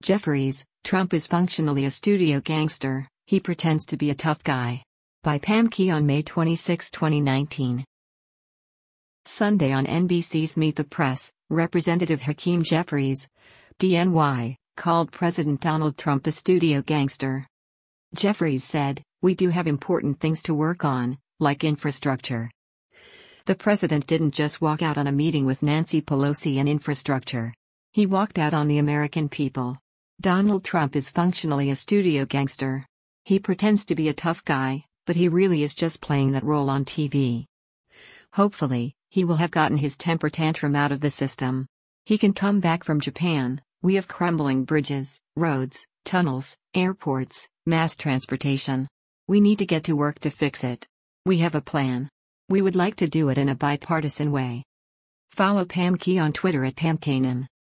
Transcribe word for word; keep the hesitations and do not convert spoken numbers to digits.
Jeffries, Trump is functionally a studio gangster, he pretends to be a tough guy. By Pam Key on May twenty-sixth, twenty nineteen. Sunday on N B C's Meet the Press, Representative Hakeem Jeffries, D N Y, called President Donald Trump a studio gangster. Jeffries said, "We do have important things to work on, like infrastructure." The president didn't just walk out on a meeting with Nancy Pelosi and infrastructure. He walked out on the American people. Donald Trump is functionally a studio gangster. He pretends to be a tough guy, but he really is just playing that role on T V. Hopefully, he will have gotten his temper tantrum out of the system. He can come back from Japan. We have crumbling bridges, roads, tunnels, airports, mass transportation. We need to get to work to fix it. We have a plan. We would like to do it in a bipartisan way. Follow Pam Key on Twitter at Pam Kanan.